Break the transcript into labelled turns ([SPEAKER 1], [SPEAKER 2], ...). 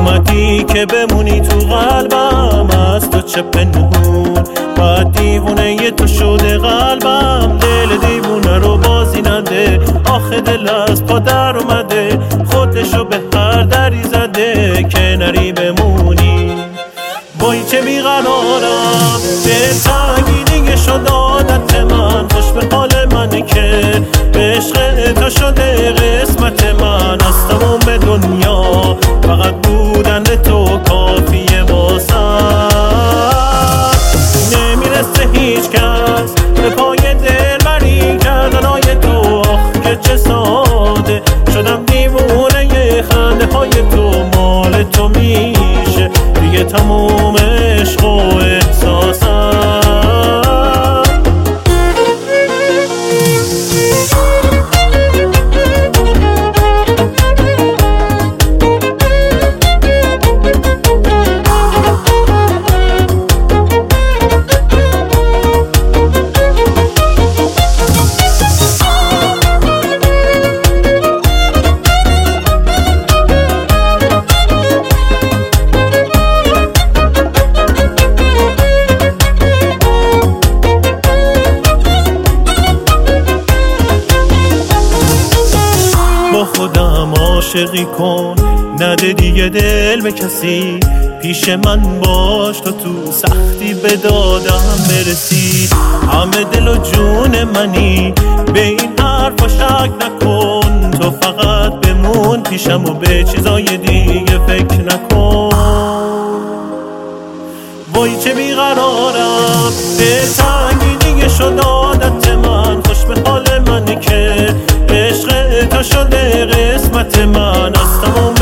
[SPEAKER 1] اومدی که بمونی تو قلبم، از تو چه پنهون باید دیوونه تو شده قلبم. دل دیوونه رو بازی نده، آخه دل از پا در اومده، خودشو به هر دری زده که نری بمونی. وای چه بیقرارم، دل تنگی دیگه شد عادت من، خوش به حال منه که عشق تو شده قسمت من. از تمام دنیا فقط بودن تو کافیه واسم. نمیرسه هیچ کس به پای دل بری کردنای تو، آخ که چه ساده شدم دیوونه خنده های تو. مال تو میشه دیگه تموم عشق و احساسم. با خودم عاشقی کن، نده دیگه دل به کسی، پیش من باش تا تو سختی به دادم برسی. همه دل و جون منی، به این حرفا شک نکن، تو فقط بمون پیشم و به چیزای دیگه فکر نکن. وای چه بیقرارم، دل تنگی دیگه شد عادت من، خوش به حال منه که عشق تو شده قسمت من. از تمام